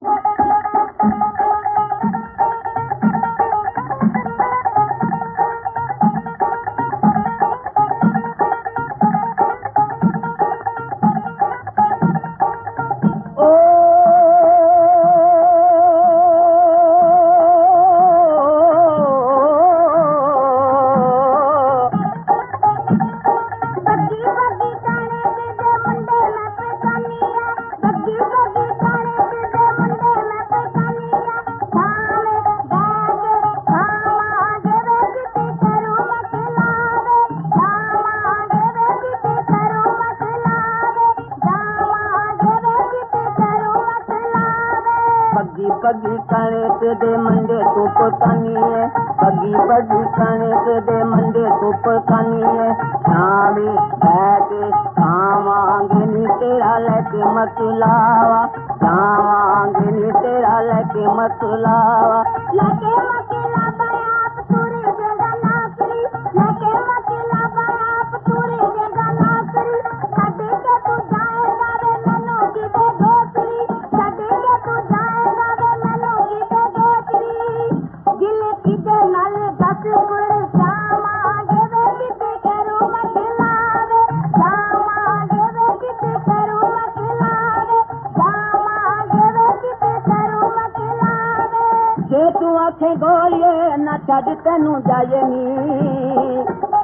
बगी कणिक दे मंडे धूप कानिए, बगी बगी कणिक दे मंडे धूप कानिए। शामी बैठे खावांगे नी तेरा लेके मसलावा, खावांगे नी तेरा लेके मसलावा। लेके मसला बाप तुरे देगा नाकरी, लेके मसला बाप तुरे देगा नाकरी। छड़े के तू जाएगा वे मैनू किते गोतरी, छड़े के तू जाएगा वे मैनू किते गोतरी। गिले किते नाल दस गुड़ जावांगे वे किते करू मसलावे, जावांगे वे किते करू मसलावे, जावांगे वे किते करू मसलावे। जे तू आखे गोलिए ना छड़ तेनू जाए नी,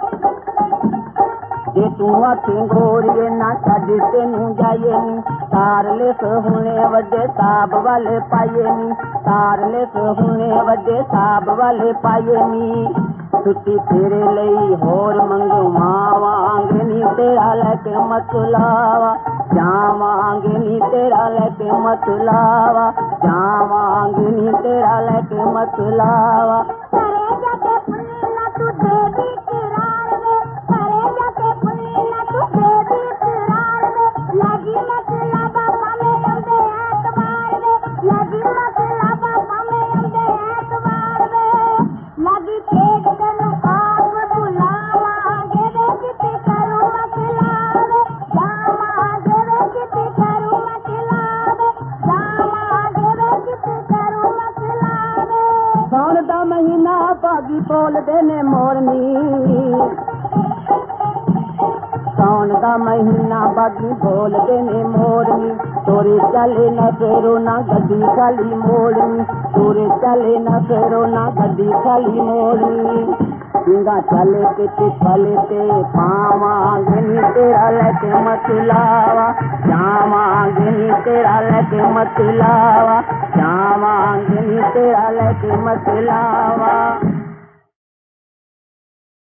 जे तू आखे गोलिए ना छड़ तेनू जाए नी। तारले सोहने वड्डे साब वाले पाए नी, तारले सोहने वड्डे साब वाले पाए नी। छुट्टी तेरे लई होर मंगवावांगे नी तेरा लेके मसलावा, जावांगे नी तेरा लेके मसलावा, जावांगे नी तेरा लेके मसलावा। करे जाके फुल्ली ना तू देवी करार वे, करे जाके फुल्ली ना तू देवी करार वे। लगी मसला बाबा में अंदे एतबार वे, लगी मसला बाबा में अंदे एतबार वे। लगी पेट तेनू आप बुलावांगे वे किते करू मसलावे, जावांगे वे किते करू मसलावे, जावांगे वे किते करू मसलावे। साउन दा महीना भागी बोल देने मोरनी, साउन दा महीना बागी बोल देने मोरनी। तोरे चले न फेरो ना गड्डी खाली मोड़नी, तोरे चले न फेरो ना गड्डी खाली मोड़नी। सिंगा चले के चले ते पावांगे नी तेरा लेके मसलावा, जावांगे नी तेरा लेके मसलावा, जावांगे नी तेरा लेके मसलावा।